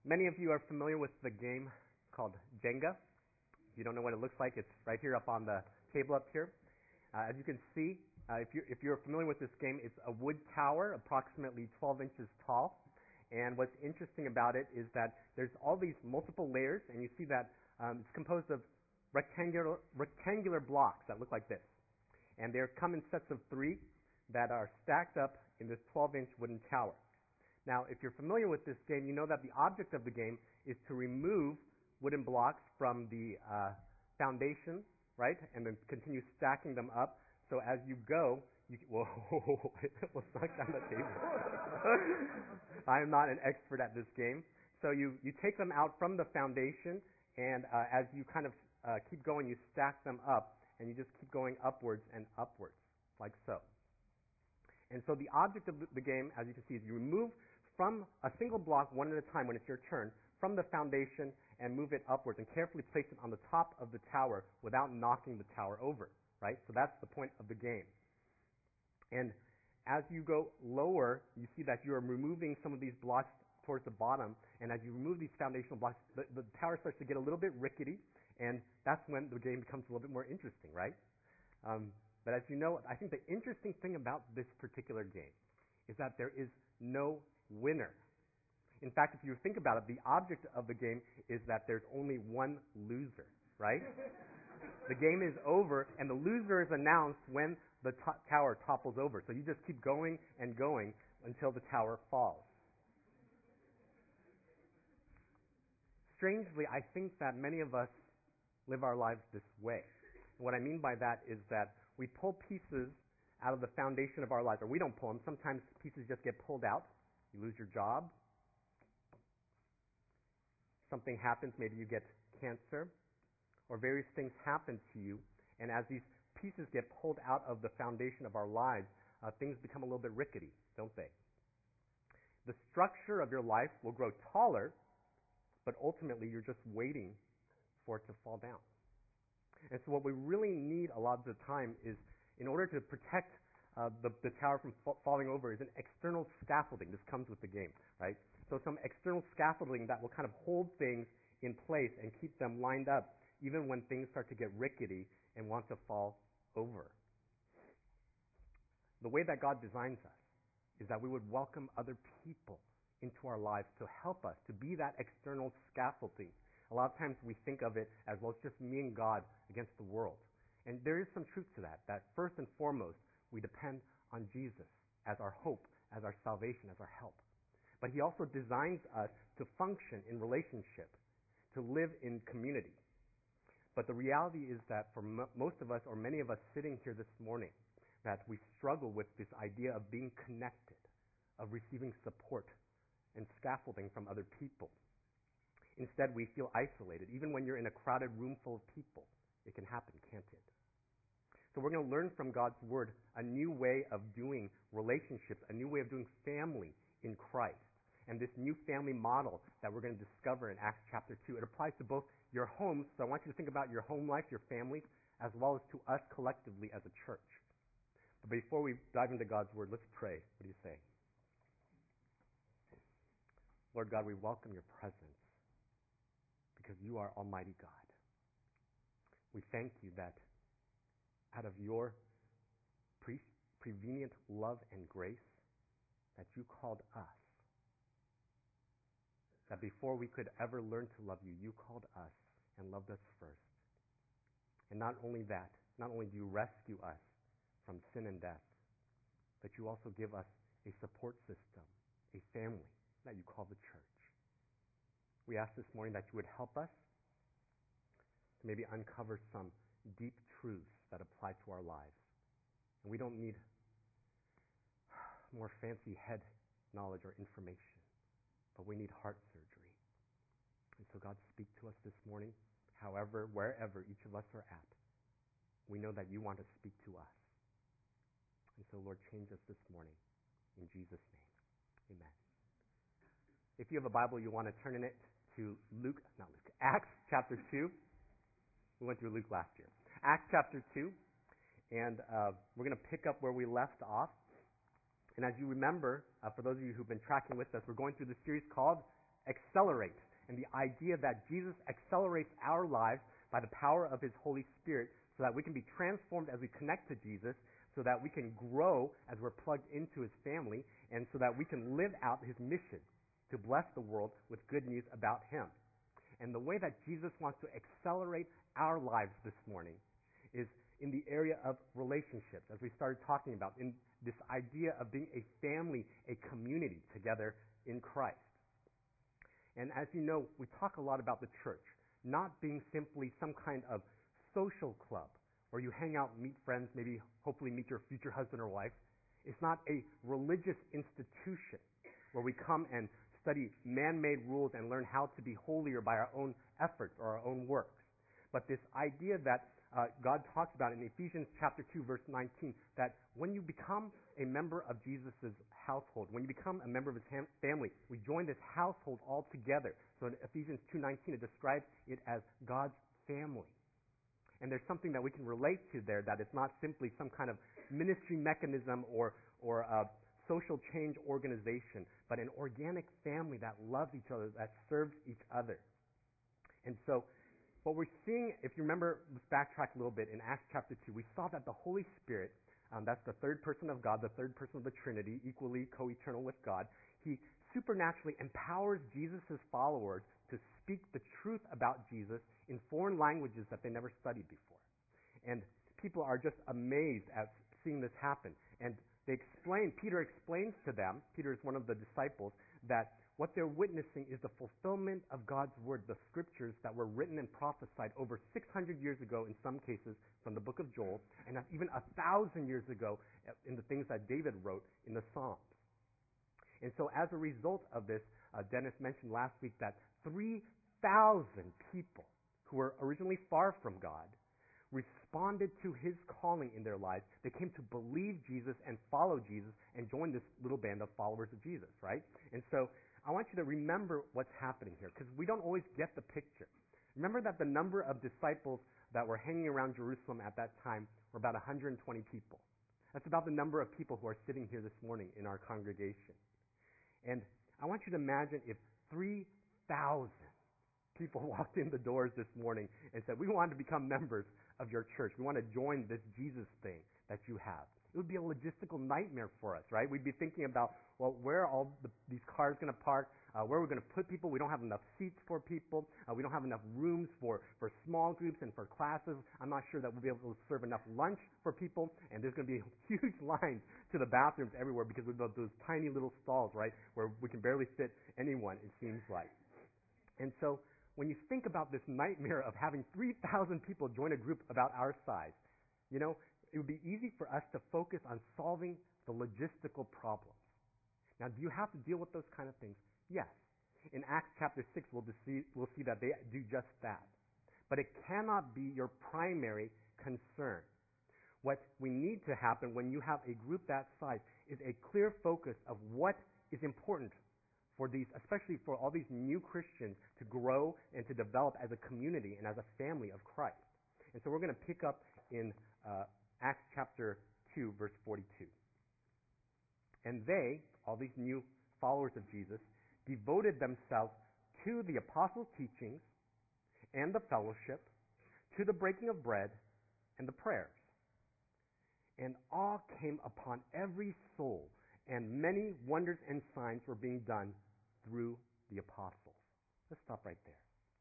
Many of you are familiar with the game called Jenga. If you don't know what it looks like, it's right here up on the table up here. As you can see, if you're familiar with this game, it's a wood tower approximately 12 inches tall. And what's interesting about it is that there's all these multiple layers, and you see that it's composed of rectangular blocks that look like this. And they come in sets of 3 that are stacked up in this 12-inch wooden tower. Now, if you're familiar with this game, you know that the object of the game is to remove wooden blocks from the foundation, right, and then continue stacking them up. So as you go, whoa, it will suck down the table. I am not an expert at this game. So you take them out from the foundation, and as you kind of keep going, you stack them up, and you just keep going upwards and upwards, like so. And so the object of the game, as you can see, is you remove from a single block one at a time when it's your turn from the foundation and move it upwards and carefully place it on the top of the tower without knocking the tower over, right? So that's the point of the game. And as you go lower, you see that you are removing some of these blocks towards the bottom, and as you remove these foundational blocks, the tower starts to get a little bit rickety, and that's when the game becomes a little bit more interesting, right? But as you know, I think the interesting thing about this particular game is that there is no winner. In fact, if you think about it, the object of the game is that there's only one loser, right? The game is over, and the loser is announced when the tower topples over. So you just keep going and going until the tower falls. Strangely, I think that many of us live our lives this way. What I mean by that is that we pull pieces out of the foundation of our lives, or we don't pull them. Sometimes pieces just get pulled out. You lose your job. Something happens, maybe you get cancer, or various things happen to you, and as these pieces get pulled out of the foundation of our lives, things become a little bit rickety, don't they? The structure of your life will grow taller, but ultimately you're just waiting for it to fall down. And so what we really need a lot of the time is, in order to protect the tower from falling over, is an external scaffolding. This comes with the game, right? So some external scaffolding that will kind of hold things in place and keep them lined up even when things start to get rickety and want to fall over. The way that God designs us is that we would welcome other people into our lives to help us, to be that external scaffolding. A lot of times we think of it as, well, it's just me and God against the world. And there is some truth to that first and foremost, we depend on Jesus as our hope, as our salvation, as our help. But He also designs us to function in relationship, to live in community. But the reality is that for most of us, or many of us sitting here this morning, that we struggle with this idea of being connected, of receiving support and scaffolding from other people. Instead, we feel isolated. Even when you're in a crowded room full of people, it can happen, can't it? So we're going to learn from God's Word a new way of doing relationships, a new way of doing family in Christ. And this new family model that we're going to discover in Acts chapter 2, it applies to both your homes, so I want you to think about your home life, your families, as well as to us collectively as a church. But before we dive into God's Word, let's pray. What do you say? Lord God, we welcome your presence because you are Almighty God. We thank you that out of your prevenient love and grace, that you called us. That before we could ever learn to love you, you called us and loved us first. And not only that, not only do you rescue us from sin and death, but you also give us a support system, a family that you call the church. We ask this morning that you would help us to maybe uncover some deep truths that apply to our lives. And we don't need more fancy head knowledge or information, but we need heart surgery. And so God, speak to us this morning, however, wherever each of us are at. We know that you want to speak to us. And so, Lord, change us this morning. In Jesus' name, amen. If you have a Bible, you want to turn in it to Acts chapter 2. We went through Luke last year. Acts chapter 2, and we're going to pick up where we left off. And as you remember, for those of you who've been tracking with us, we're going through the series called accelerate, and the idea that Jesus accelerates our lives by the power of His Holy Spirit so that we can be transformed as we connect to Jesus, so that we can grow as we're plugged into His family, and so that we can live out His mission to bless the world with good news about Him. And the way that Jesus wants to accelerate our lives this morning is in the area of relationships, as we started talking about, in this idea of being a family, a community together in Christ. And as you know, we talk a lot about the church not being simply some kind of social club where you hang out, meet friends, maybe hopefully meet your future husband or wife. It's not a religious institution where we come and study man-made rules and learn how to be holier by our own efforts or our own works. But this idea that God talks about in Ephesians chapter 2, verse 19, that when you become a member of Jesus' household, when you become a member of His family, we join this household all together. So in Ephesians 2:19, it describes it as God's family. And there's something that we can relate to there, that it's not simply some kind of ministry mechanism or a social change organization, but an organic family that loves each other, that serves each other. And so what we're seeing, if you remember, let's backtrack a little bit, in Acts chapter 2, we saw that the Holy Spirit, that's the third person of God, the third person of the Trinity, equally co-eternal with God, He supernaturally empowers Jesus' followers to speak the truth about Jesus in foreign languages that they never studied before. And people are just amazed at seeing this happen. And Peter explains to them, Peter is one of the disciples, that what they're witnessing is the fulfillment of God's word, the scriptures that were written and prophesied over 600 years ago in some cases from the book of Joel, and even 1,000 years ago in the things that David wrote in the Psalms. And so as a result of this, Dennis mentioned last week that 3,000 people who were originally far from God responded to His calling in their lives. They came to believe Jesus and follow Jesus and join this little band of followers of Jesus, right? And so I want you to remember what's happening here, because we don't always get the picture. Remember that the number of disciples that were hanging around Jerusalem at that time were about 120 people. That's about the number of people who are sitting here this morning in our congregation. And I want you to imagine if 3,000 people walked in the doors this morning and said, we want to become members of your church. We want to join this Jesus thing that you have. It would be a logistical nightmare for us, right? We'd be thinking about, well, where are all these cars going to park? Where are we going to put people? We don't have enough seats for people. We don't have enough rooms for small groups and for classes. I'm not sure that we'll be able to serve enough lunch for people. And there's going to be huge lines to the bathrooms everywhere because we've got those tiny little stalls, right, where we can barely fit anyone, it seems like. And so when you think about this nightmare of having 3,000 people join a group about our size, you know, it would be easy for us to focus on solving the logistical problems. Now, do you have to deal with those kind of things? Yes. In Acts chapter 6, we'll see that they do just that. But it cannot be your primary concern. What we need to happen when you have a group that size is a clear focus of what is important for these, especially for all these new Christians, to grow and to develop as a community and as a family of Christ. And so we're going to pick up in Acts chapter 2, verse 42. And they, all these new followers of Jesus, devoted themselves to the apostles' teachings and the fellowship, to the breaking of bread and the prayers. And awe came upon every soul, and many wonders and signs were being done through the apostles. Let's stop right there.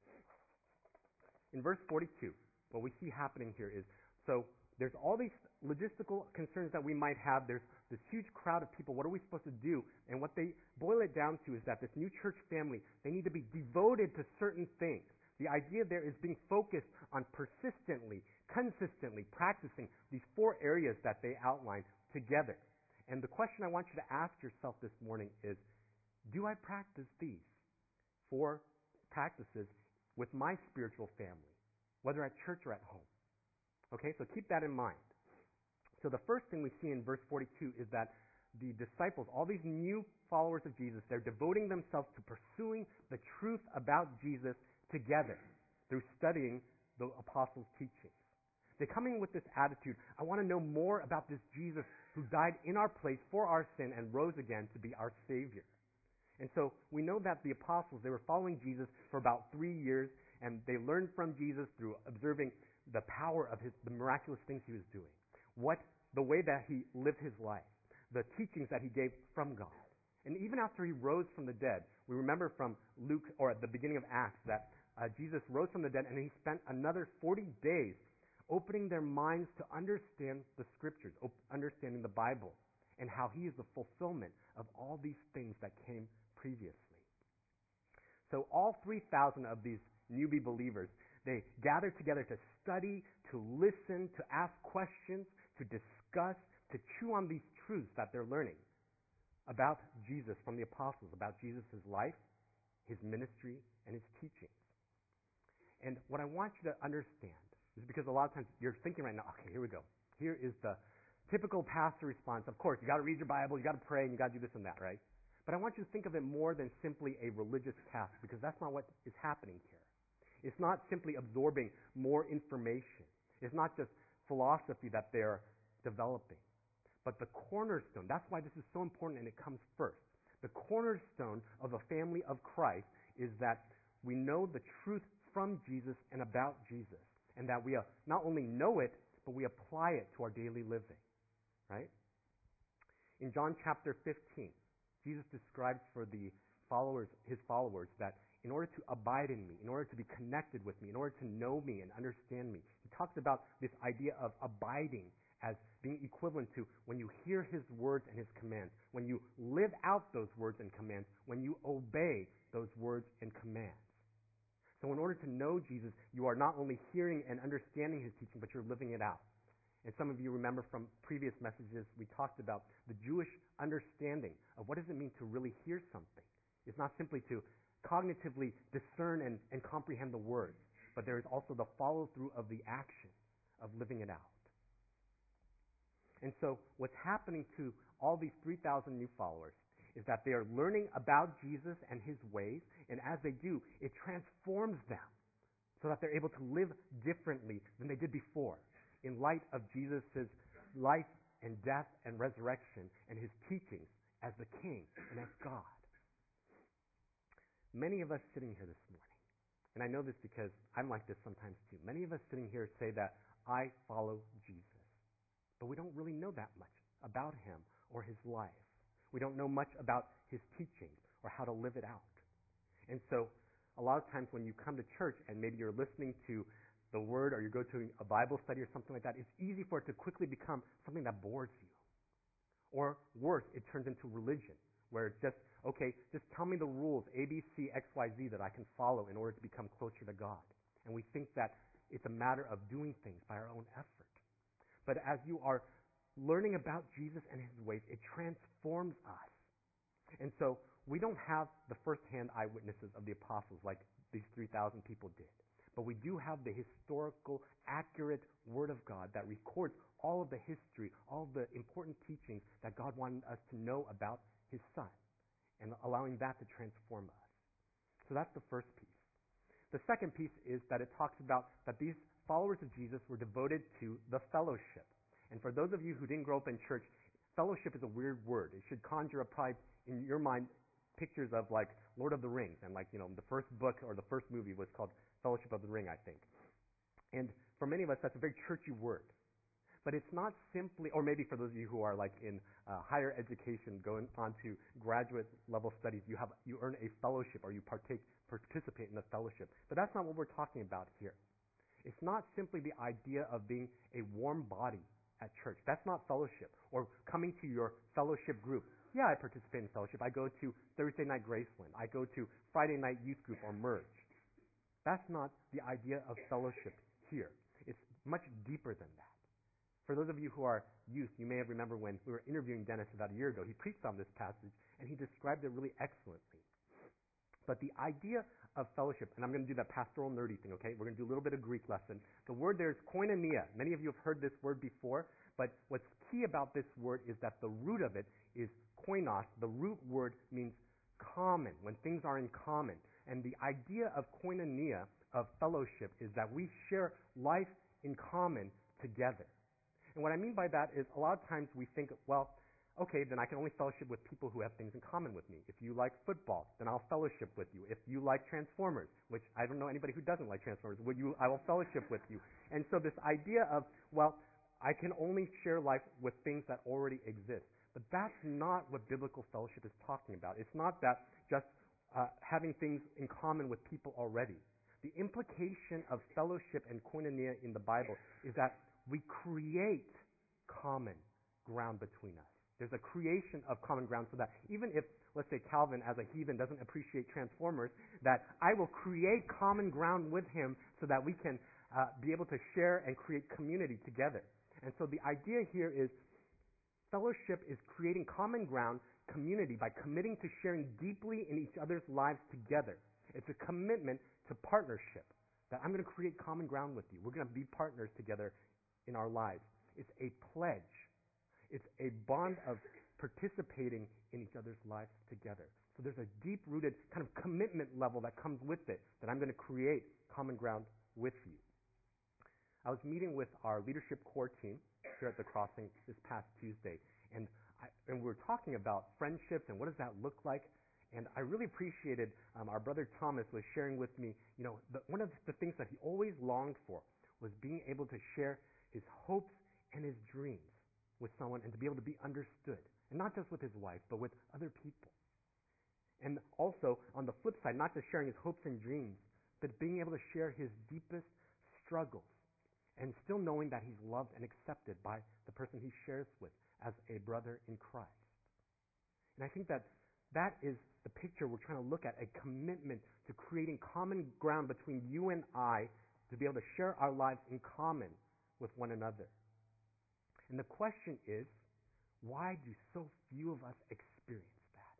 In verse 42, what we see happening here is, so there's all these logistical concerns that we might have. There's this huge crowd of people. What are we supposed to do? And what they boil it down to is that this new church family, they need to be devoted to certain things. The idea there is being focused on persistently, consistently practicing these 4 areas that they outline together. And the question I want you to ask yourself this morning is, do I practice these 4 practices with my spiritual family, whether at church or at home? Okay, so keep that in mind. So the first thing we see in verse 42 is that the disciples, all these new followers of Jesus, they're devoting themselves to pursuing the truth about Jesus together through studying the apostles' teachings. They come in with this attitude, I want to know more about this Jesus who died in our place for our sin and rose again to be our Savior. And so we know that the apostles, they were following Jesus for about 3 years, and they learned from Jesus through observing the power of the miraculous things he was doing, the way that he lived his life, the teachings that he gave from God. And even after he rose from the dead, we remember from Luke, or at the beginning of Acts, that Jesus rose from the dead, and he spent another 40 days opening their minds to understand the Scriptures, understanding the Bible, and how he is the fulfillment of all these things that came previously. So all 3,000 of these newbie believers, they gathered together to study, to listen, to ask questions, to discuss, to chew on these truths that they're learning about Jesus from the apostles, about Jesus' life, his ministry, and his teachings. And what I want you to understand is, because a lot of times you're thinking right now, okay, here we go. Here is the typical pastor response. Of course, you got to read your Bible, you got to pray, and you got to do this and that, right? But I want you to think of it more than simply a religious task, because that's not what is happening here. It's not simply absorbing more information. It's not just philosophy that they're developing. But the cornerstone, that's why this is so important and it comes first. The cornerstone of a family of Christ is that we know the truth from Jesus and about Jesus, and that we not only know it, but we apply it to our daily living, right? In John chapter 15, Jesus describes for his followers, that in order to abide in me, in order to be connected with me, in order to know me and understand me, he talks about this idea of abiding as being equivalent to when you hear his words and his commands, when you live out those words and commands, when you obey those words and commands. So in order to know Jesus, you are not only hearing and understanding his teaching, but you're living it out. And some of you remember from previous messages, we talked about the Jewish understanding of what does it mean to really hear something. It's not simply to cognitively discern and comprehend the words, but there is also the follow-through of the action of living it out. And so what's happening to all these 3,000 new followers is that they are learning about Jesus and his ways, and as they do, it transforms them so that they're able to live differently than they did before in light of Jesus' life and death and resurrection and his teachings as the King and as God. Many of us sitting here this morning, and I know this because I'm like this sometimes too, many of us sitting here say that I follow Jesus. But we don't really know that much about him or his life. We don't know much about his teachings or how to live it out. And so a lot of times when you come to church and maybe you're listening to the word or you go to a Bible study or something like that, it's easy for it to quickly become something that bores you. Or worse, it turns into religion, where it's just, okay, just tell me the rules, A, B, C, X, Y, Z, that I can follow in order to become closer to God. And we think that it's a matter of doing things by our own effort. But as you are learning about Jesus and his ways, it transforms us. And so we don't have the first-hand eyewitnesses of the apostles like these 3,000 people did. But we do have the historical, accurate Word of God that records all of the history, all of the important teachings that God wanted us to know about his Son, and allowing that to transform us. So that's the first piece. The second piece is that it talks about that these followers of Jesus were devoted to the fellowship. And for those of you who didn't grow up in church, fellowship is a weird word. It should conjure up probably in your mind pictures of like Lord of the Rings, and like, the first book or the first movie was called Fellowship of the Ring, I think. And for many of us, that's a very churchy word. But it's not simply, or maybe for those of you who are like in higher education, going on to graduate level studies, you earn a fellowship or you participate in the fellowship. But that's not what we're talking about here. It's not simply the idea of being a warm body at church. That's not fellowship. Or coming to your fellowship group. Yeah, I participate in fellowship. I go to Thursday night Graceland. I go to Friday night youth group or Merge. That's not the idea of fellowship here. It's much deeper than that. For those of you who are youth, you may have remembered when we were interviewing Dennis about a year ago, he preached on this passage and he described it really excellently. But the idea of fellowship, and I'm going to do that pastoral nerdy thing, okay? We're going to do a little bit of Greek lesson. The word there is koinonia. Many of you have heard this word before, but what's key about this word is that the root of it is koinos. The root word means common, when things are in common. And the idea of koinonia, of fellowship, is that we share life in common together. And what I mean by that is a lot of times we think, well, okay, then I can only fellowship with people who have things in common with me. If you like football, then I'll fellowship with you. If you like Transformers, which I don't know anybody who doesn't like Transformers, I will fellowship with you. And so this idea of, well, I can only share life with things that already exist. But that's not what biblical fellowship is talking about. It's not that just having things in common with people already. The implication of fellowship and koinonia in the Bible is that we create common ground between us. There's a creation of common ground so that even if, let's say, Calvin as a heathen doesn't appreciate Transformers, that I will create common ground with him so that we can be able to share and create community together. And so the idea here is fellowship is creating common ground, community, by committing to sharing deeply in each other's lives together. It's a commitment to partnership, that I'm going to create common ground with you. We're going to be partners together in our lives. It's a pledge. It's a bond of participating in each other's lives together. So there's a deep-rooted kind of commitment level that comes with it, that I'm going to create common ground with you. I was meeting with our leadership core team here at the Crossing this past Tuesday, and we were talking about friendships and what does that look like. And I really appreciated our brother Thomas was sharing with me, one of the things that he always longed for was being able to share his hopes and his dreams with someone and to be able to be understood. And not just with his wife, but with other people. And also, on the flip side, not just sharing his hopes and dreams, but being able to share his deepest struggles and still knowing that he's loved and accepted by the person he shares with as a brother in Christ. And I think that is the picture we're trying to look at, a commitment to creating common ground between you and I to be able to share our lives in common with one another. And the question is, why do so few of us experience that?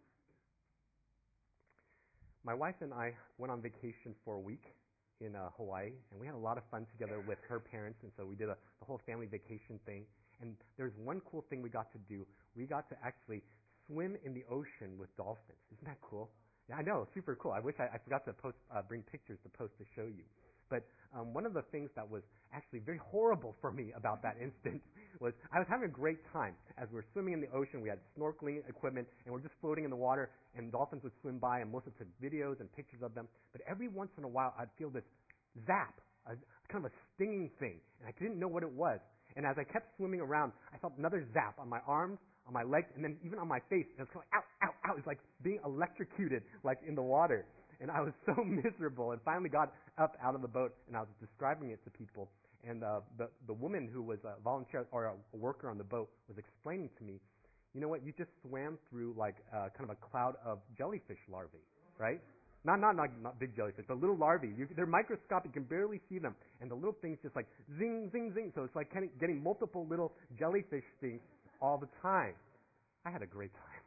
My wife and I went on vacation for a week in Hawaii, and we had a lot of fun together with her parents, and so we did the whole family vacation thing. And there's one cool thing we got to do. We got to actually swim in the ocean with dolphins. Isn't that cool? Yeah, I know, super cool. I wish I forgot to bring pictures to post to show you. But one of the things that was actually very horrible for me about that instance was I was having a great time. As we were swimming in the ocean, we had snorkeling equipment, and we're just floating in the water, and dolphins would swim by, and Melissa took videos and pictures of them. But every once in a while, I'd feel this zap, kind of a stinging thing, and I didn't know what it was. And as I kept swimming around, I felt another zap on my arms, on my legs, and then even on my face. And it was kind of like, ow, ow, ow. It was like being electrocuted, like in the water. And I was so miserable, and finally got up out of the boat, and I was describing it to people. And the woman who was a volunteer or a worker on the boat was explaining to me, you know what, you just swam through like kind of a cloud of jellyfish larvae, right? Not big jellyfish, but little larvae. They're microscopic, you can barely see them. And the little things just like zing, zing, zing. So it's like getting multiple little jellyfish things all the time. I had a great time.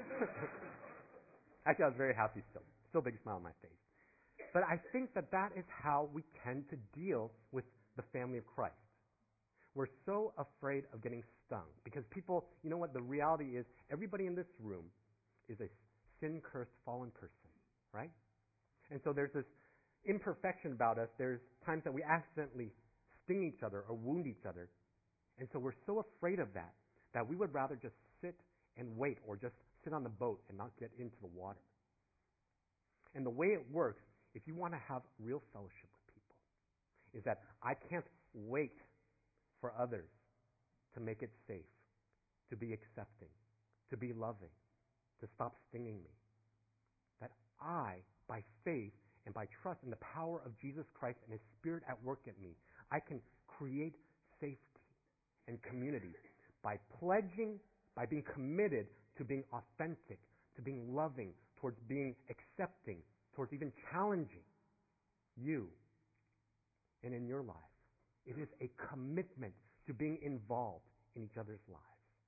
Actually, I was very happy still. Still big smile on my face. But I think that is how we tend to deal with the family of Christ. We're so afraid of getting stung because people, you know what, the reality is everybody in this room is a sin-cursed, fallen person, right? And so there's this imperfection about us. There's times that we accidentally sting each other or wound each other. And so we're so afraid of that we would rather just sit and wait or just sit on the boat and not get into the water. And the way it works, if you want to have real fellowship with people, is that I can't wait for others to make it safe, to be accepting, to be loving, to stop stinging me. That I, by faith and by trust in the power of Jesus Christ and His Spirit at work in me, I can create safety and community by pledging, by being committed to being authentic, to being loving, towards being accepting, towards even challenging you and in your life. It is a commitment to being involved in each other's lives.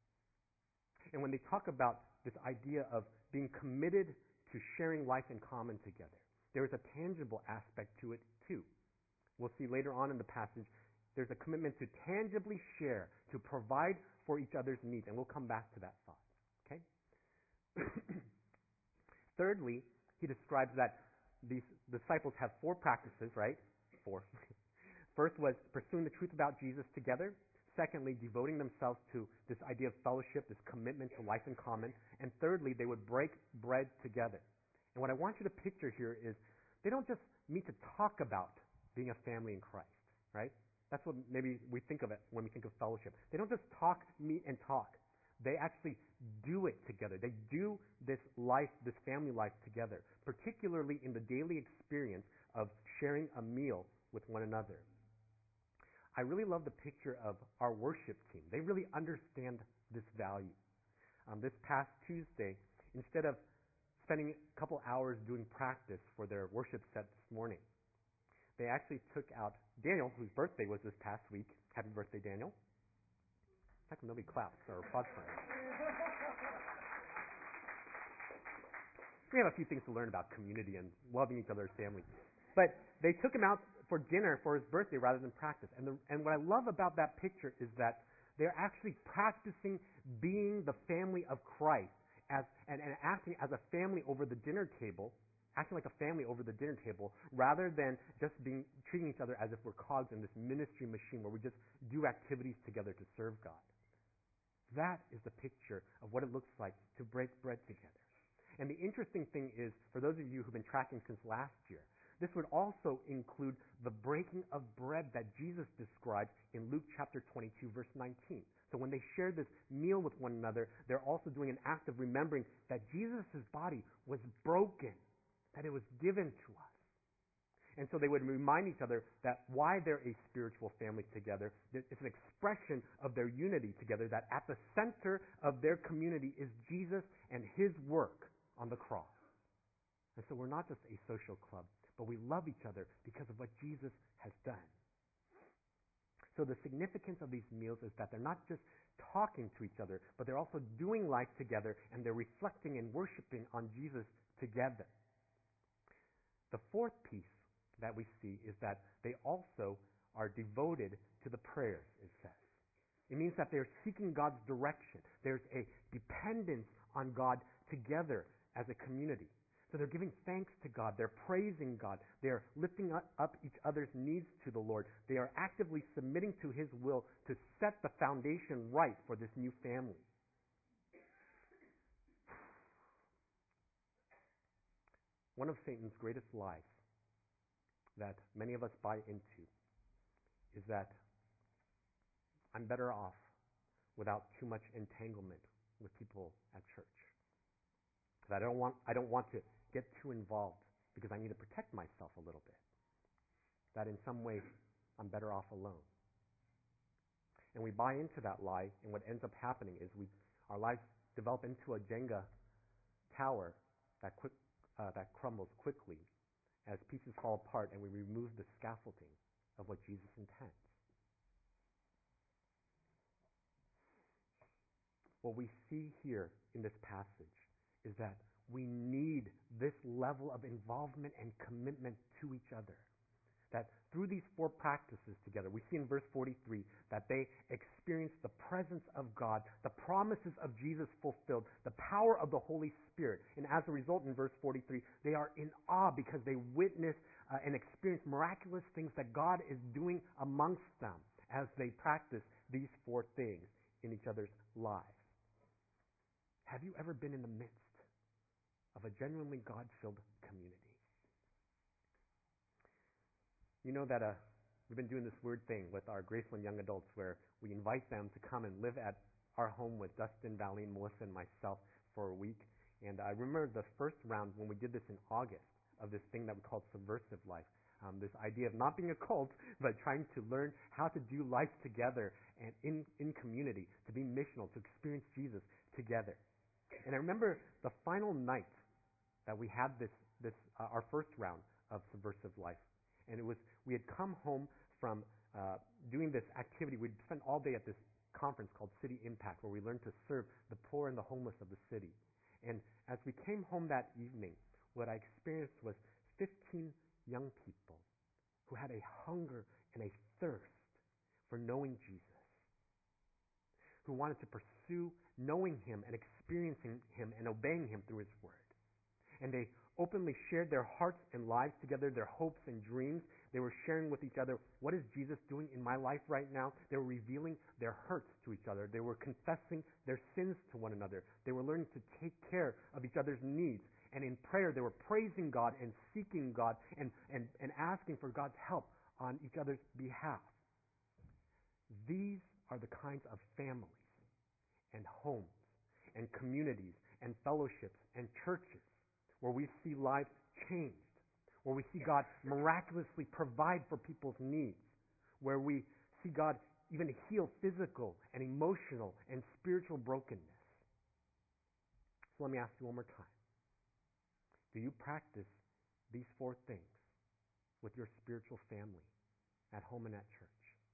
And when they talk about this idea of being committed to sharing life in common together, there is a tangible aspect to it too. We'll see later on in the passage, there's a commitment to tangibly share, to provide for each other's needs, and we'll come back to that thought. Okay? Thirdly, he describes that these disciples have 4 practices, right? 4. First was pursuing the truth about Jesus together. Secondly, devoting themselves to this idea of fellowship, this commitment to life in common. And thirdly, they would break bread together. And what I want you to picture here is they don't just meet to talk about being a family in Christ, right? That's what maybe we think of it when we think of fellowship. They don't just talk, meet, and talk. They actually do it together. They do this life, this family life together, particularly in the daily experience of sharing a meal with one another. I really love the picture of our worship team. They really understand this value. This past Tuesday, instead of spending a couple hours doing practice for their worship set this morning, they actually took out Daniel, whose birthday was this past week. Happy birthday, Daniel. How come nobody claps or applauds for him? We have a few things to learn about community and loving each other as family. But they took him out for dinner for his birthday rather than practice. And what I love about that picture is that they're actually practicing being the family of Christ and acting as a family over the dinner table, acting like a family over the dinner table, rather than just treating each other as if we're cogs in this ministry machine where we just do activities together to serve God. That is the picture of what it looks like to break bread together. And the interesting thing is, for those of you who've been tracking since last year, this would also include the breaking of bread that Jesus described in Luke chapter 22, verse 19. So when they share this meal with one another, they're also doing an act of remembering that Jesus' body was broken, that it was given to us. And so they would remind each other that why they're a spiritual family together. It's an expression of their unity together, that at the center of their community is Jesus and His work on the cross. And so we're not just a social club, but we love each other because of what Jesus has done. So the significance of these meals is that they're not just talking to each other, but they're also doing life together, and they're reflecting and worshiping on Jesus together. The fourth piece that we see is that they also are devoted to the prayers, it says. It means that they're seeking God's direction. There's a dependence on God together as a community. So they're giving thanks to God. They're praising God. They're lifting up each other's needs to the Lord. They are actively submitting to His will to set the foundation right for this new family. One of Satan's greatest lies that many of us buy into is that I'm better off without too much entanglement with people at church. That I don't want to get too involved because I need to protect myself a little bit. That in some ways I'm better off alone. And we buy into that lie, and what ends up happening is our lives develop into a Jenga tower that crumbles quickly as pieces fall apart and we remove the scaffolding of what Jesus intends. What we see here in this passage is that we need this level of involvement and commitment to each other. That through these four practices together, we see in verse 43 that they experience the presence of God, the promises of Jesus fulfilled, the power of the Holy Spirit. And as a result, in verse 43, they are in awe because they witness and experience miraculous things that God is doing amongst them as they practice these four things in each other's lives. Have you ever been in the midst of a genuinely God-filled community? You know that we've been doing this weird thing with our Graceland young adults where we invite them to come and live at our home with Dustin, Valene, Melissa, and myself for a week. And I remember the first round when we did this in August of this thing that we called Subversive Life. This idea of not being a cult, but trying to learn how to do life together and in community, to be missional, to experience Jesus together. And I remember the final night that we had this our first round of Subversive Life. And we had come home from doing this activity. We'd spent all day at this conference called City Impact, where we learned to serve the poor and the homeless of the city. And as we came home that evening, what I experienced was 15 young people who had a hunger and a thirst for knowing Jesus, who wanted to pursue knowing Him and experiencing Him and obeying Him through His Word. And they openly shared their hearts and lives together, their hopes and dreams. They were sharing with each other, what is Jesus doing in my life right now? They were revealing their hurts to each other. They were confessing their sins to one another. They were learning to take care of each other's needs. And in prayer, they were praising God and seeking God and asking for God's help on each other's behalf. These are the kinds of families and homes and communities and fellowships and churches where we see lives changed, where we see God miraculously provide for people's needs, where we see God even heal physical and emotional and spiritual brokenness. So let me ask you one more time. Do you practice these 4 things with your spiritual family at home and at church?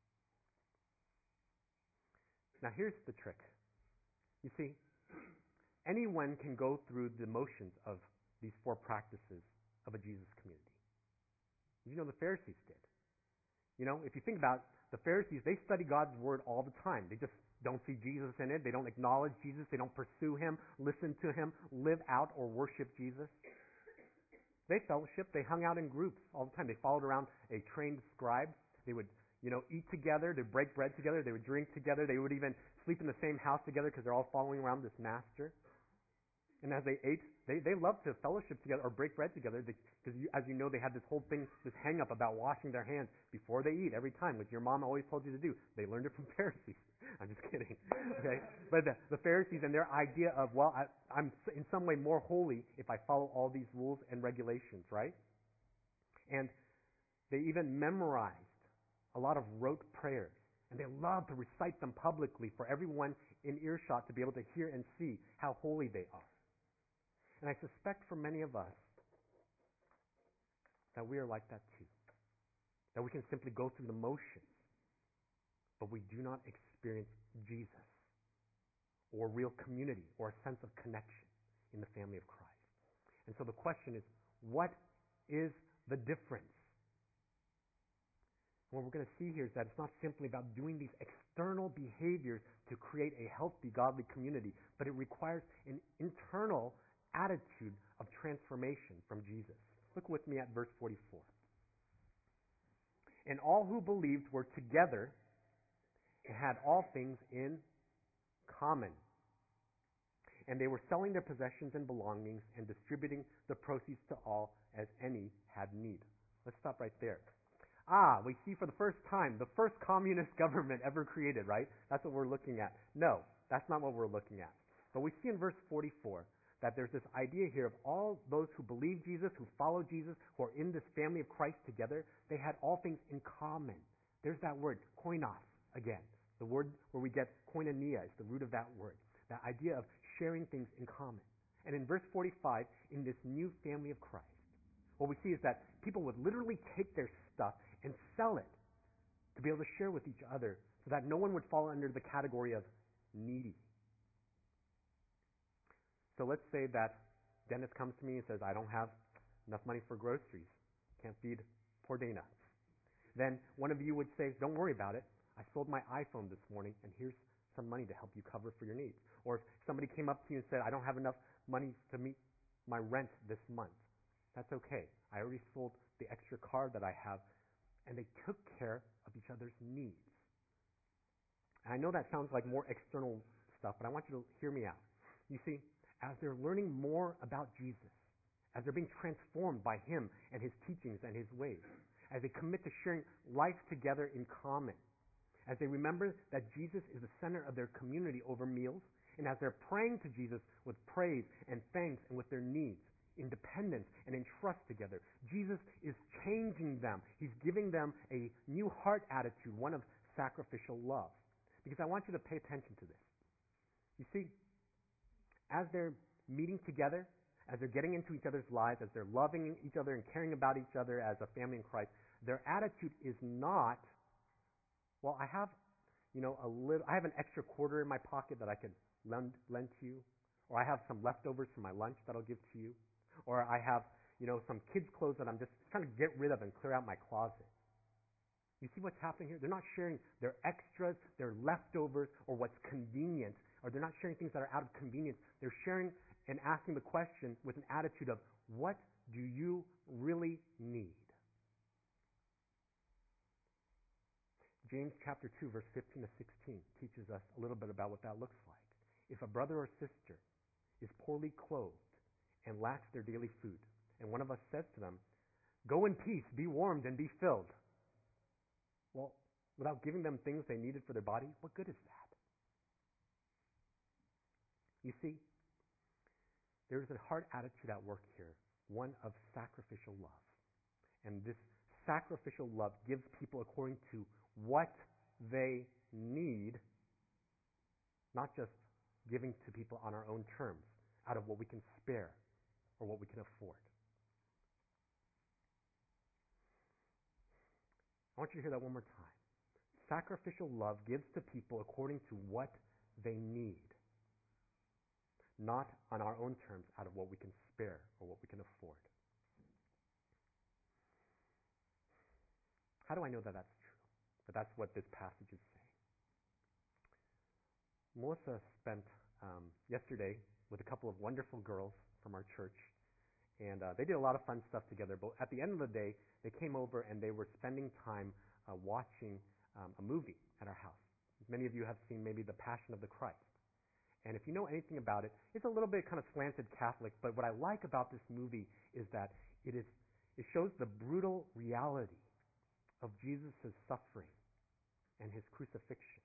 Now here's the trick. You see, anyone can go through the motions of these 4 practices of a Jesus community. You know, the Pharisees did. You know, if you think about the Pharisees, they study God's Word all the time. They just don't see Jesus in it. They don't acknowledge Jesus. They don't pursue Him, listen to Him, live out or worship Jesus. They fellowshiped. They hung out in groups all the time. They followed around a trained scribe. They would, eat together. They'd break bread together. They would drink together. They would even sleep in the same house together because they're all following around this master. And as they ate, they loved to fellowship together or break bread together because, as you know, they had this whole thing, this hang-up about washing their hands before they eat every time, which your mom always told you to do. They learned it from Pharisees. I'm just kidding. Okay? But the Pharisees and their idea of, I'm in some way more holy if I follow all these rules and regulations, right? And they even memorized a lot of rote prayers. And they loved to recite them publicly for everyone in earshot to be able to hear and see how holy they are. And I suspect for many of us that we are like that too. That we can simply go through the motions, but we do not experience Jesus or real community or a sense of connection in the family of Christ. And so the question is, what is the difference? And what we're going to see here is that it's not simply about doing these external behaviors to create a healthy, godly community, but it requires an internal attitude of transformation from Jesus. Look with me at verse 44. And all who believed were together and had all things in common. And they were selling their possessions and belongings and distributing the proceeds to all as any had need. Let's stop right there. We see for the first time the first communist government ever created, right? That's what we're looking at. No, that's not what we're looking at. But we see in verse 44 that there's this idea here of all those who believe Jesus, who follow Jesus, who are in this family of Christ together, they had all things in common. There's that word, koinos, again. The word where we get koinonia is the root of that word. That idea of sharing things in common. And in verse 45, in this new family of Christ, what we see is that people would literally take their stuff and sell it to be able to share with each other so that no one would fall under the category of needy. So let's say that Dennis comes to me and says, I don't have enough money for groceries. Can't feed poor Dana. Then one of you would say, don't worry about it. I sold my iPhone this morning, and here's some money to help you cover for your needs. Or if somebody came up to you and said, I don't have enough money to meet my rent this month. That's okay. I already sold the extra car that I have, and they took care of each other's needs. And I know that sounds like more external stuff, but I want you to hear me out. You see, as they're learning more about Jesus, as they're being transformed by Him and His teachings and His ways, as they commit to sharing life together in common, as they remember that Jesus is the center of their community over meals, and as they're praying to Jesus with praise and thanks and with their needs, in dependence and in trust together, Jesus is changing them. He's giving them a new heart attitude, one of sacrificial love. Because I want you to pay attention to this. You see, as they're meeting together, as they're getting into each other's lives, as they're loving each other and caring about each other as a family in Christ, their attitude is not, well, I have an extra quarter in my pocket that I could lend to you, or I have some leftovers from my lunch that I'll give to you, or I have, some kids' clothes that I'm just trying to get rid of and clear out my closet. You see what's happening here? They're not sharing their extras, their leftovers, or what's convenient, or they're not sharing things that are out of convenience. They're sharing and asking the question with an attitude of, what do you really need? James chapter 2, verse 15 to 16 teaches us a little bit about what that looks like. If a brother or sister is poorly clothed and lacks their daily food, and one of us says to them, "Go in peace, be warmed and be filled," well, without giving them things they needed for their body, what good is that? You see, there is a heart attitude at work here, one of sacrificial love. And this sacrificial love gives people according to what they need, not just giving to people on our own terms, out of what we can spare or what we can afford. I want you to hear that one more time. Sacrificial love gives to people according to what they need, not on our own terms, out of what we can spare or what we can afford. How do I know that that's true? That that's what this passage is saying? Melissa spent yesterday with a couple of wonderful girls from our church, and they did a lot of fun stuff together. But at the end of the day, they came over and they were spending time watching a movie at our house. Many of you have seen maybe The Passion of the Christ. And if you know anything about it, it's a little bit kind of slanted Catholic, but what I like about this movie is that it shows the brutal reality of Jesus' suffering and his crucifixion.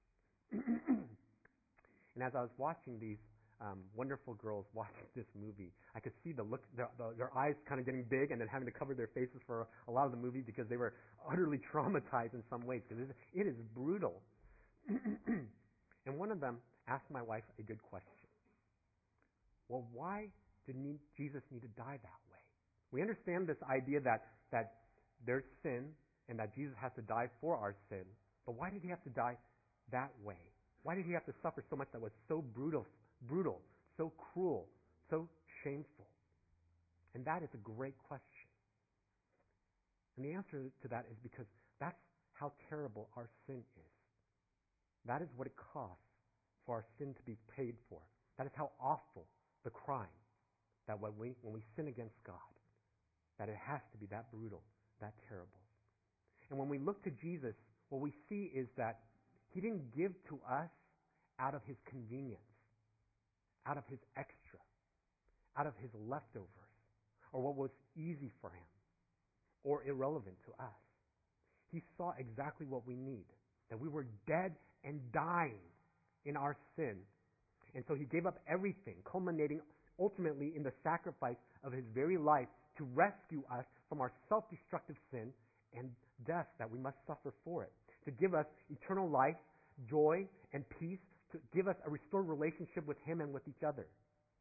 And as I was watching these wonderful girls watching this movie, I could see the look, their eyes kind of getting big and then having to cover their faces for a lot of the movie because they were utterly traumatized in some ways, because it is brutal. And one of them asked my wife a good question. Well, why did Jesus need to die that way? We understand this idea that there's sin and that Jesus has to die for our sin, but why did he have to die that way? Why did he have to suffer so much that was so brutal, so cruel, so shameful? And that is a great question. And the answer to that is because that's how terrible our sin is. That is what it costs for our sin to be paid for. That is how awful the crime that when we sin against God, that it has to be that brutal, that terrible. And when we look to Jesus, what we see is that he didn't give to us out of his convenience, out of his extra, out of his leftovers, or what was easy for him, or irrelevant to us. He saw exactly what we need, that we were dead and dying in our sin. And so he gave up everything, culminating ultimately in the sacrifice of his very life to rescue us from our self-destructive sin and death that we must suffer for it, to give us eternal life, joy, and peace, to give us a restored relationship with him and with each other.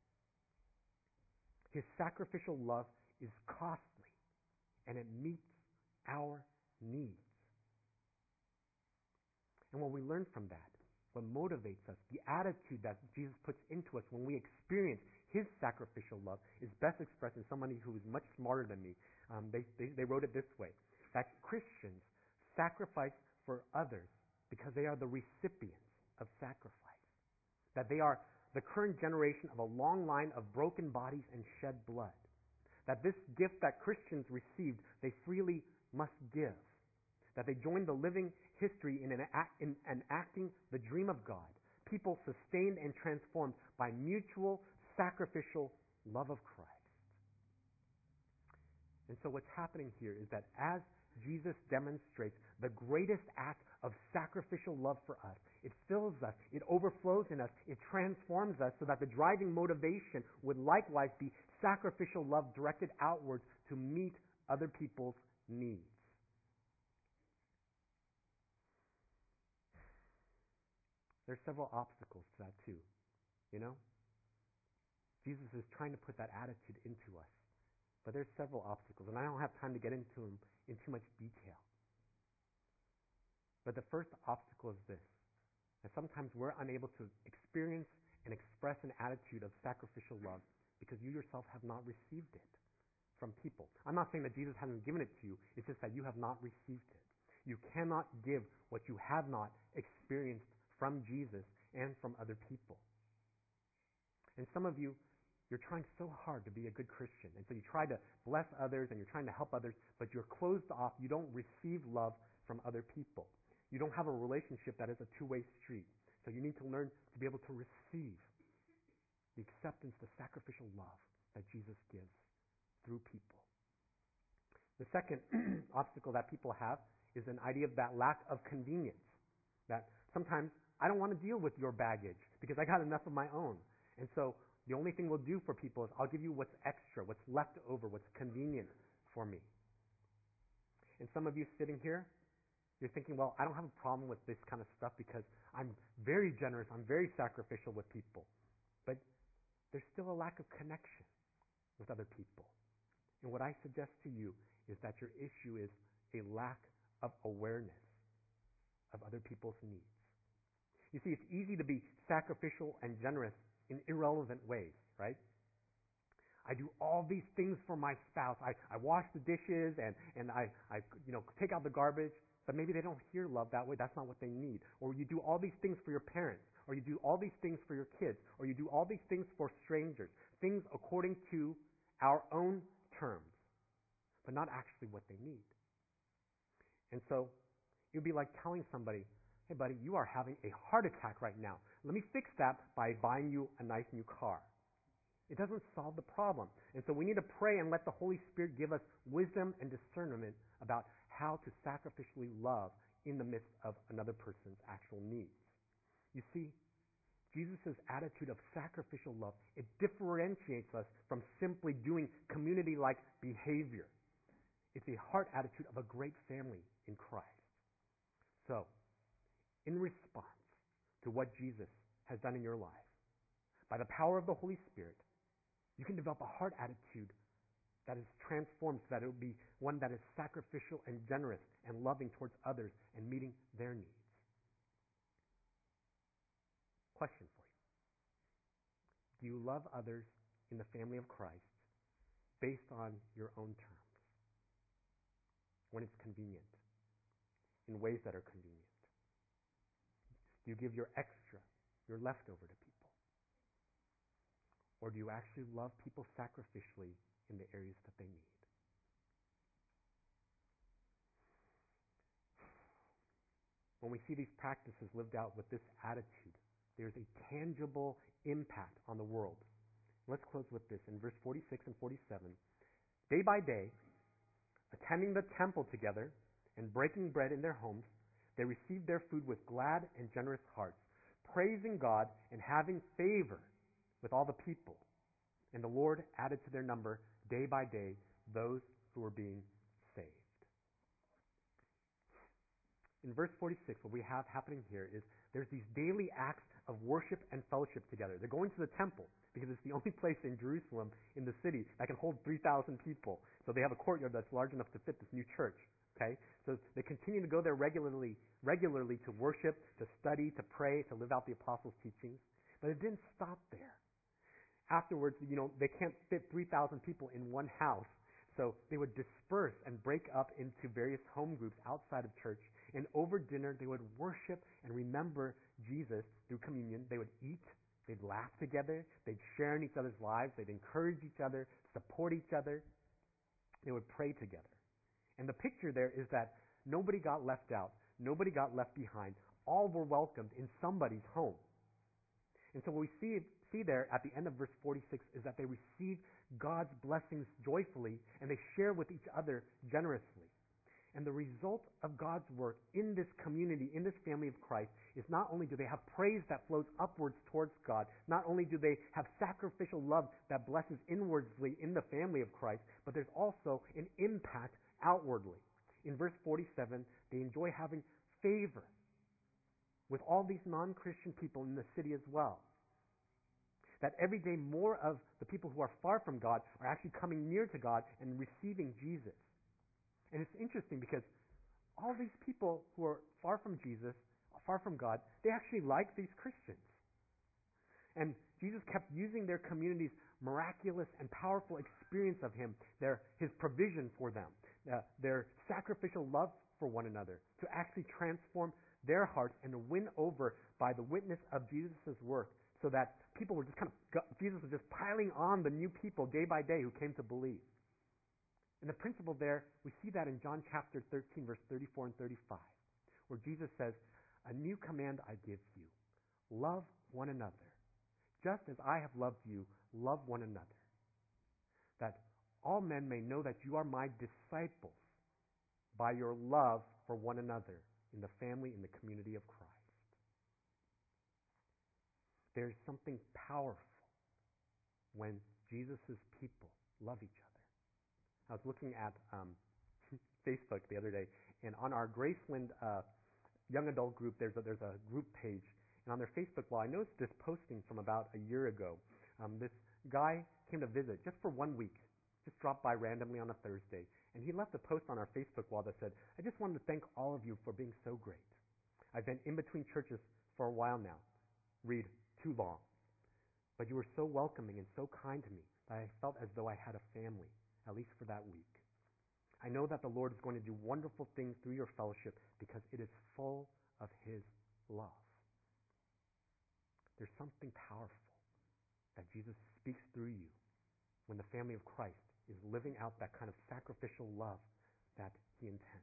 His sacrificial love is costly, and it meets our needs. And what we learn from that, what motivates us, the attitude that Jesus puts into us when we experience his sacrificial love, is best expressed in somebody who is much smarter than me. They wrote it this way, that Christians sacrifice for others because they are the recipients of sacrifice, that they are the current generation of a long line of broken bodies and shed blood, that this gift that Christians received, they freely must give, that they join the living history in enacting the dream of God, people sustained and transformed by mutual sacrificial love of Christ. And so what's happening here is that as Jesus demonstrates the greatest act of sacrificial love for us, it fills us, it overflows in us, it transforms us so that the driving motivation would likewise be sacrificial love directed outwards to meet other people's needs. There's several obstacles to that too, you know? Jesus is trying to put that attitude into us. But there's several obstacles, and I don't have time to get into them in too much detail. But the first obstacle is this, that sometimes we're unable to experience and express an attitude of sacrificial love because you yourself have not received it from people. I'm not saying that Jesus hasn't given it to you, it's just that you have not received it. You cannot give what you have not experienced from Jesus and from other people. And some of you, You're trying so hard to be a good Christian. And so you try to bless others and you're trying to help others, but you're closed off. You don't receive love from other people. You don't have a relationship that is a two-way street. So you need to learn to be able to receive the acceptance, the sacrificial love that Jesus gives through people. The second obstacle that people have is an idea of that lack of convenience. That sometimes I don't want to deal with your baggage because I got enough of my own. And so the only thing we'll do for people is I'll give you what's extra, what's left over, what's convenient for me. And some of you sitting here, you're thinking, well, I don't have a problem with this kind of stuff because I'm very generous, I'm very sacrificial with people. But there's still a lack of connection with other people. And what I suggest to you is that your issue is a lack of awareness of other people's needs. You see, it's easy to be sacrificial and generous in irrelevant ways, right? I do all these things for my spouse. I wash the dishes and I take out the garbage, but maybe they don't hear love that way. That's not what they need. Or you do all these things for your parents, or you do all these things for your kids, or you do all these things for strangers, things according to our own terms, but not actually what they need. And so it would be like telling somebody, hey buddy, you are having a heart attack right now. Let me fix that by buying you a nice new car. It doesn't solve the problem. And so we need to pray and let the Holy Spirit give us wisdom and discernment about how to sacrificially love in the midst of another person's actual needs. You see, Jesus' attitude of sacrificial love, it differentiates us from simply doing community-like behavior. It's a heart attitude of a great family in Christ. So, in response to what Jesus has done in your life, by the power of the Holy Spirit, you can develop a heart attitude that is transformed so that it will be one that is sacrificial and generous and loving towards others and meeting their needs. Question for you. Do you love others in the family of Christ based on your own terms? When it's convenient, in ways that are convenient? Do you give your extra, your leftover to people? Or do you actually love people sacrificially in the areas that they need? When we see these practices lived out with this attitude, there's a tangible impact on the world. Let's close with this. In verse 46 and 47, day by day, attending the temple together and breaking bread in their homes, they received their food with glad and generous hearts, praising God and having favor with all the people. And the Lord added to their number day by day those who were being saved. In verse 46, what we have happening here is there's these daily acts of worship and fellowship together. They're going to the temple because it's the only place in Jerusalem, in the city, that can hold 3,000 people. So they have a courtyard that's large enough to fit this new church. Okay? So they continue to go there regularly to worship, to study, to pray, to live out the apostles' teachings. But it didn't stop there. Afterwards, they can't fit 3,000 people in one house. So they would disperse and break up into various home groups outside of church. And over dinner, they would worship and remember Jesus through communion. They would eat. They'd laugh together. They'd share in each other's lives. They'd encourage each other, support each other. They would pray together. And the picture there is that nobody got left out. Nobody got left behind. All were welcomed in somebody's home. And so what we see there at the end of verse 46 is that they receive God's blessings joyfully and they share with each other generously. And the result of God's work in this community, in this family of Christ, is not only do they have praise that flows upwards towards God, not only do they have sacrificial love that blesses inwardly in the family of Christ, but there's also an impact outwardly. In verse 47, they enjoy having favor with all these non-Christian people in the city as well. That every day more of the people who are far from God are actually coming near to God and receiving Jesus. And it's interesting because all these people who are far from Jesus, far from God, they actually like these Christians. And Jesus kept using their community's miraculous and powerful experience of Him, His provision for them, their sacrificial love for one another, to actually transform their hearts and to win over by the witness of Jesus' work so that people were just Jesus was just piling on the new people day by day who came to believe. And the principle there, we see that in John chapter 13, verse 34 and 35, where Jesus says, "A new command I give you, love one another. Just as I have loved you, love one another. That all men may know that you are my disciples by your love for one another in the family, in the community of Christ." There's something powerful when Jesus' people love each other. I was looking at Facebook the other day, and on our Graceland young adult group, there's a group page, and on their Facebook wall, I noticed this posting from about a year ago. This guy came to visit just for 1 week, just dropped by randomly on a Thursday, and he left a post on our Facebook wall that said, "I just wanted to thank all of you for being so great. I've been in between churches for a while now. Read too long. But you were so welcoming and so kind to me that I felt as though I had a family, at least for that week. I know that the Lord is going to do wonderful things through your fellowship because it is full of His love." There's something powerful that Jesus speaks through you when the family of Christ is living out that kind of sacrificial love that He intends.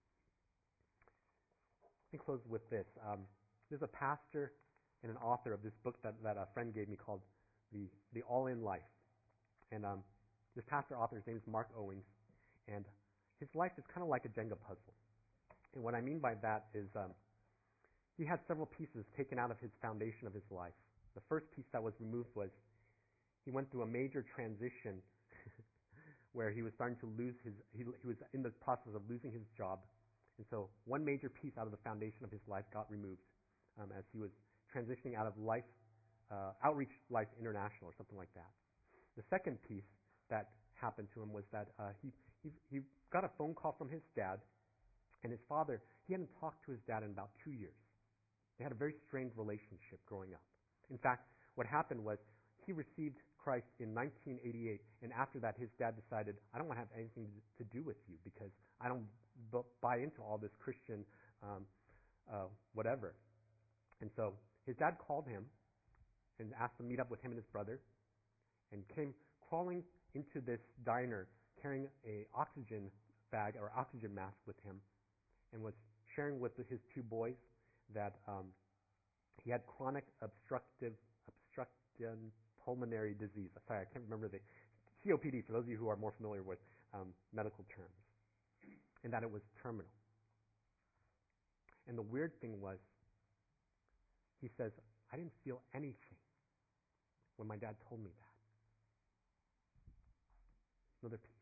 Let me close with this. There's a pastor and an author of this book that a friend gave me called The All-In Life. And this pastor author's name is Mark Owings, and his life is kind of like a Jenga puzzle. And what I mean by that is he had several pieces taken out of his foundation of his life. The first piece that was removed was he went through a major transition where he was starting to lose he was in the process of losing his job. And so one major piece out of the foundation of his life got removed as he was transitioning out of Outreach Life International or something like that. The second piece that happened to him was that he got a phone call from his dad, and his father, he hadn't talked to his dad in about 2 years. They had a very strained relationship growing up. In fact, what happened was he received Christ in 1988, and after that his dad decided, "I don't want to have anything to do with you because I don't buy into all this Christian whatever." And so his dad called him and asked to meet up with him and his brother, and came crawling into this diner carrying a oxygen bag or oxygen mask with him, and was sharing with his two boys that he had chronic obstructive pulmonary disease. Sorry, I can't remember the COPD, for those of you who are more familiar with medical terms, and that it was terminal. And the weird thing was, he says, "I didn't feel anything when my dad told me that." Another piece.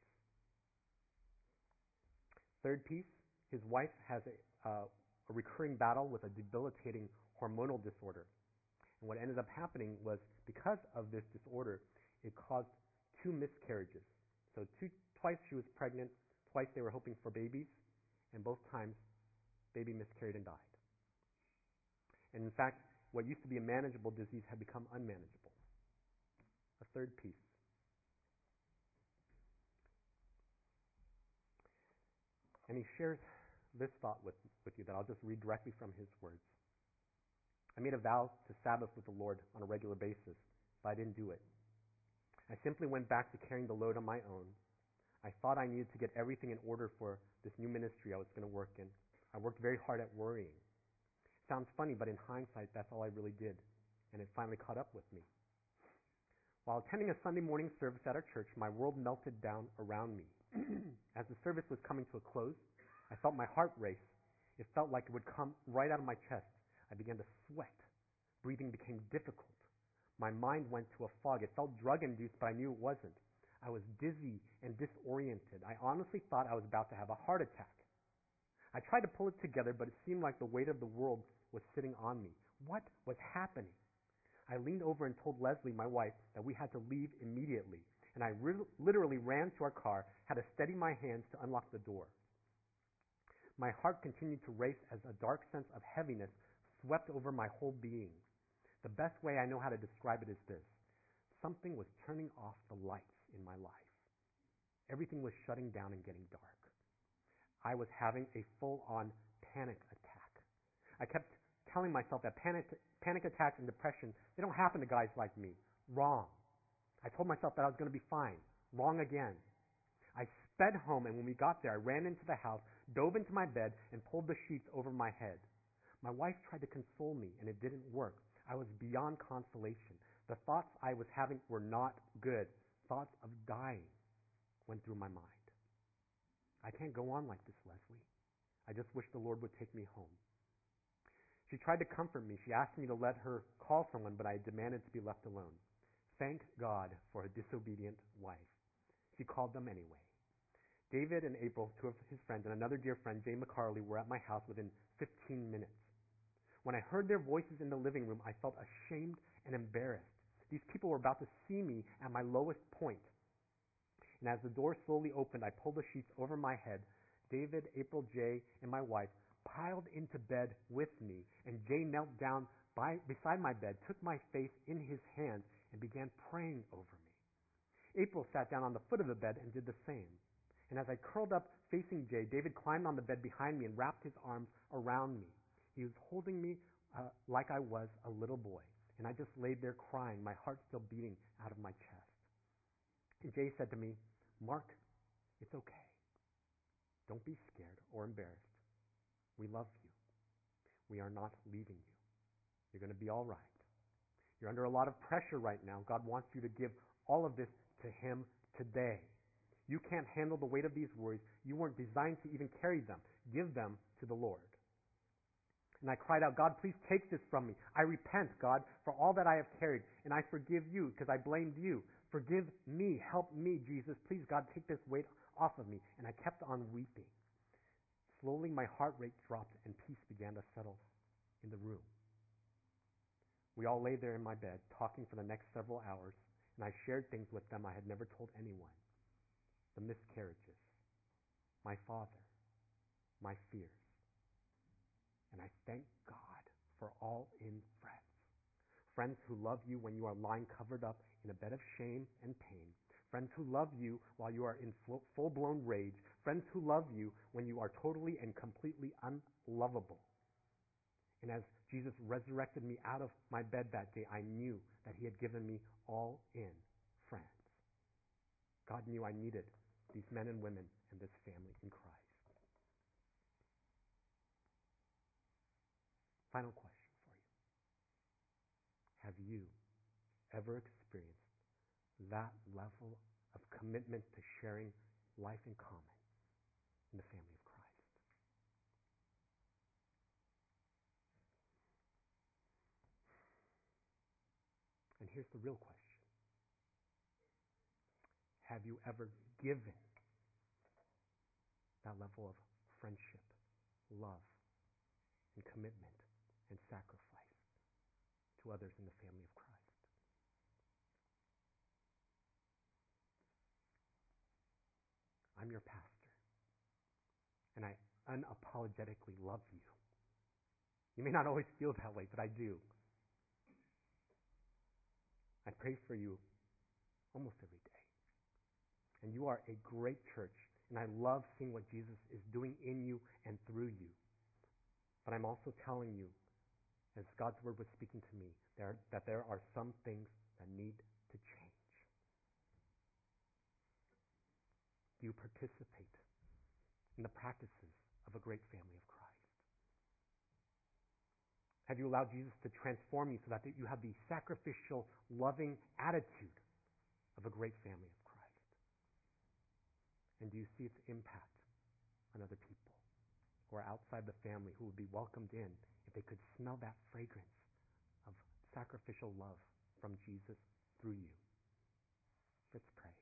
Third piece, his wife has a recurring battle with a debilitating hormonal disorder. And what ended up happening was, because of this disorder, it caused 2 miscarriages. So twice she was pregnant, twice they were hoping for babies, and both times baby miscarried and died. And in fact, what used to be a manageable disease had become unmanageable. A third piece. And he shares this thought with you that I'll just read directly from his words. "I made a vow to Sabbath with the Lord on a regular basis, but I didn't do it. I simply went back to carrying the load on my own. I thought I needed to get everything in order for this new ministry I was going to work in. I worked very hard at worrying. Sounds funny, but in hindsight, that's all I really did, and it finally caught up with me. While attending a Sunday morning service at our church, my world melted down around me. As the service was coming to a close, I felt my heart race. It felt like it would come right out of my chest. I began to sweat. Breathing became difficult. My mind went to a fog. It felt drug-induced, but I knew it wasn't. I was dizzy and disoriented. I honestly thought I was about to have a heart attack. I tried to pull it together, but it seemed like the weight of the world was sitting on me. What was happening? I leaned over and told Leslie, my wife, that we had to leave immediately, and I literally ran to our car, had to steady my hands to unlock the door. My heart continued to race as a dark sense of heaviness swept over my whole being. The best way I know how to describe it is this. Something was turning off the lights in my life. Everything was shutting down and getting dark. I was having a full-on panic attack. I kept telling myself that panic attacks and depression, they don't happen to guys like me. Wrong. I told myself that I was going to be fine. Wrong again. I sped home, and when we got there, I ran into the house, dove into my bed, and pulled the sheets over my head. My wife tried to console me, and it didn't work. I was beyond consolation. The thoughts I was having were not good. Thoughts of dying went through my mind. I can't go on like this, Leslie. I just wish the Lord would take me home. She tried to comfort me. She asked me to let her call someone, but I demanded to be left alone. Thank God for a disobedient wife. She called them anyway. David and April, two of his friends, and another dear friend, Jay McCarley, were at my house within 15 minutes. When I heard their voices in the living room, I felt ashamed and embarrassed. These people were about to see me at my lowest point. And as the door slowly opened, I pulled the sheets over my head. David, April, Jay, and my wife piled into bed with me, and Jay knelt down beside my bed, took my face in his hands, and began praying over me. April sat down on the foot of the bed and did the same. And as I curled up facing Jay, David climbed on the bed behind me and wrapped his arms around me. He was holding me like I was a little boy. And I just laid there crying, my heart still beating out of my chest. And Jay said to me, Mark, it's okay. Don't be scared or embarrassed. We love you. We are not leaving you. You're going to be all right. You're under a lot of pressure right now. God wants you to give all of this to Him today. You can't handle the weight of these worries. You weren't designed to even carry them. Give them to the Lord. And I cried out, God, please take this from me. I repent, God, for all that I have carried, and I forgive you because I blamed you. Forgive me. Help me, Jesus. Please, God, take this weight off of me. And I kept on weeping. Slowly, my heart rate dropped, and peace began to settle in the room. We all lay there in my bed, talking for the next several hours, and I shared things with them I had never told anyone. The miscarriages, my father, my fears. And I thank God for all in friends. Friends who love you when you are lying covered up in a bed of shame and pain. Friends who love you while you are in full-blown rage. Friends who love you when you are totally and completely unlovable. And as Jesus resurrected me out of my bed that day, I knew that He had given me all in friends. God knew I needed these men and women and this family in Christ. Final question for you. Have you ever experienced that level of commitment to sharing life in common in the family of Christ? And here's the real question. Have you ever given that level of friendship, love, and commitment and sacrifice to others in the family of Christ? I'm your pastor, and I unapologetically love you. You may not always feel that way, but I do. I pray for you almost every day. And you are a great church, and I love seeing what Jesus is doing in you and through you. But I'm also telling you, as God's word was speaking to me, that there are some things that need to change. Do you participate in the practices of a great family of Christ? Have you allowed Jesus to transform you so that you have the sacrificial, loving attitude of a great family of Christ? And do you see its impact on other people who are outside the family who would be welcomed in if they could smell that fragrance of sacrificial love from Jesus through you? Let's pray.